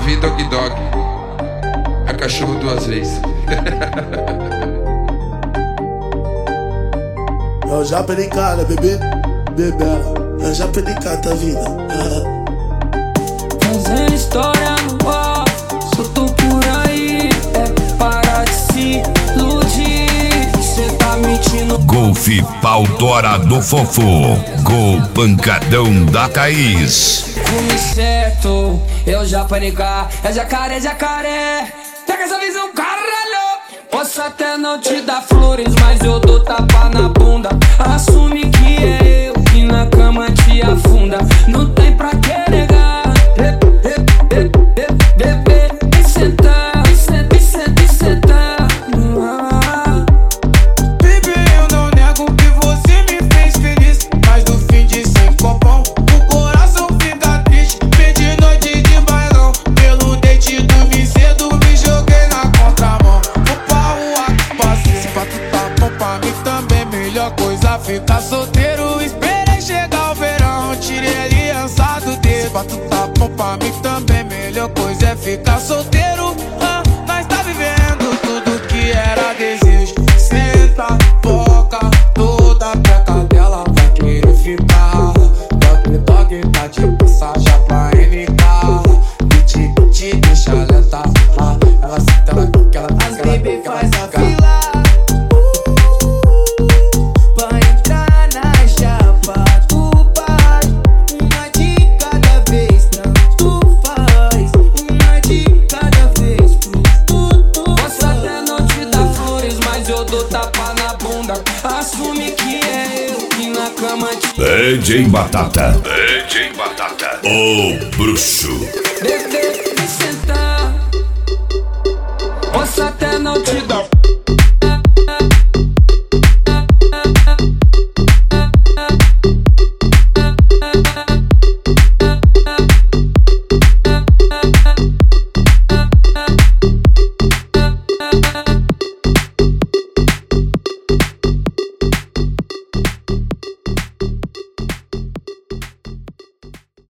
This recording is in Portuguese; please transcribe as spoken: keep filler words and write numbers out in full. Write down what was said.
vi dog dog. É cachorro duas vezes. Eu já perdi cara, bebê, bebê. Eu já perdi cara da vida. Fazendo história no ar, solto por aí. É parar de se iludir. Cê tá mentindo. Golfe Pau Tora do Fofo. Gol Pancadão da Thaís. Come certo, eu já panicar. É jacaré, jacaré. Pega essa visão, caralho. Posso até não te dar flores, mas eu dou tapa na bunda. Assume que é eu que na cama te afunda. Não tem pra que negar. Bebê, e sentar, e sentar, e sentar, e sentar. Baby, eu não nego que você me fez feliz, mas no fim de sem copão o coração fica triste. Perdi noite de bailão, pelo dente dormi cedo, me joguei na contramão. Vou pra rua que passei, se pra tu tá bom pra mim também, melhor coisa ficar solteiro. Esperei chegar o verão, tirei aliança do dedo. Se pra tu tá bom pra mim também, melhor coisa é ficar solteiro. Ah, nós tá vivendo tudo que era desejo. Senta, boca, toda a peca dela vai querer ficar. Dog, dog, tá de passagem pra N K. Te, te deixa lenta. Ah, ela senta, ela quica, ela quica, As ela baby quica, faz ela a quica. fila pra entrar na chapa do pai. Uma de cada vez, tanto faz. Uma de cada vez, fruto. Posso até não te dar flores, mas eu dou tapa na bunda. Assume que é eu que na cama te D J Batata. D J Batata. O bruxo. beber e sentar. Posso até não te dar